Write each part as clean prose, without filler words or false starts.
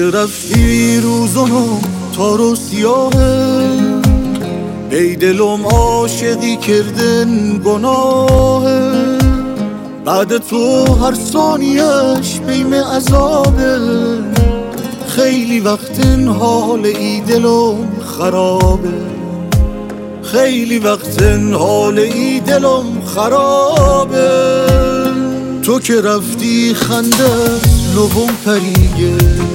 که رفتی روزانم تار و سیاهه، ای دلم عاشقی کردن گناهه، بعد تو هر ثانیش بیم عذابه، خیلی وقت حال ای دلم خرابه، خیلی وقت حال ای دلم خرابه. تو که رفتی خنده لبم پریگه،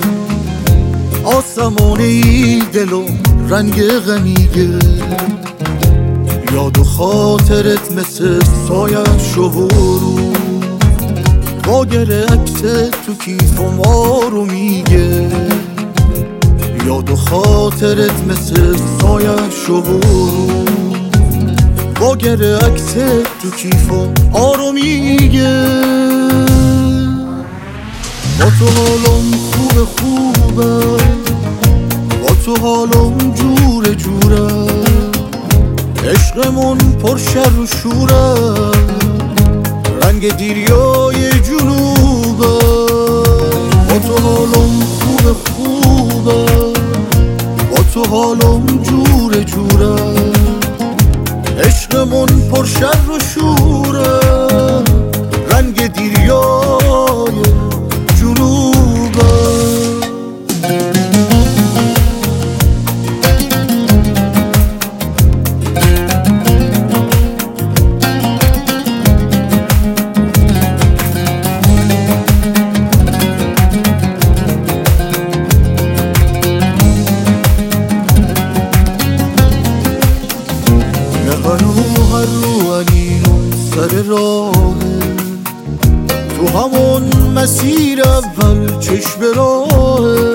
آسمان ای دلم رنگ غمیگه، یاد و خاطرت مثل سایه شورو، واگره عکس تو کیفم آرو میگه، یاد و خاطرت مثل سایه شورو، واگره عکس تو کیفم آرو میگه. با تو حالم خوبه، با تو حالم جوره، عشقمون پر شر و شوره، رنگ دیریای جنوبه. با تو حالم خوبه، با تو حالم جوره، عشقمون پر شر و شوره، رنگ دیریای جنوبه. هر رو انینو سر راهه، تو همون مسیر اول چشم راهه،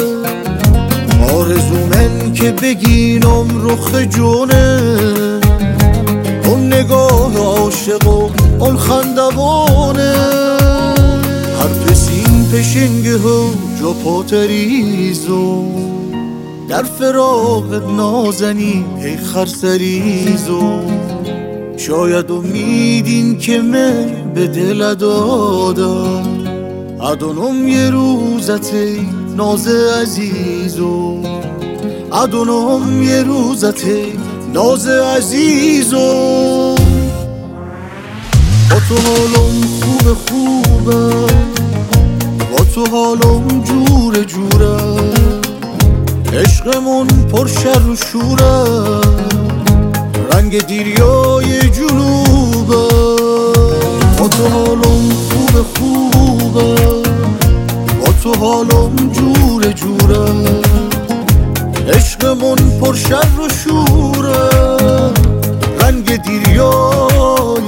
آرزومن که بگینم رخ جونه، اون نگاه عاشق و اون خندوانه، هر پسین پشنگه ها جا پاتریزو، در فراغت نازنی ای خرسریزو، شاید امیدین که من به دل دادم، ادونم یه روزت ناز عزیزو، ادونم یه روزت ناز عزیزو. با تو حالم خوبه، با تو حالم جوره، عشقمون پر شر و شوره، رنگ دیریای جنوبه. با تو حالم خوبه، با تو حالم جوره، عشقمون پر شر و شوره، رنگ دیریای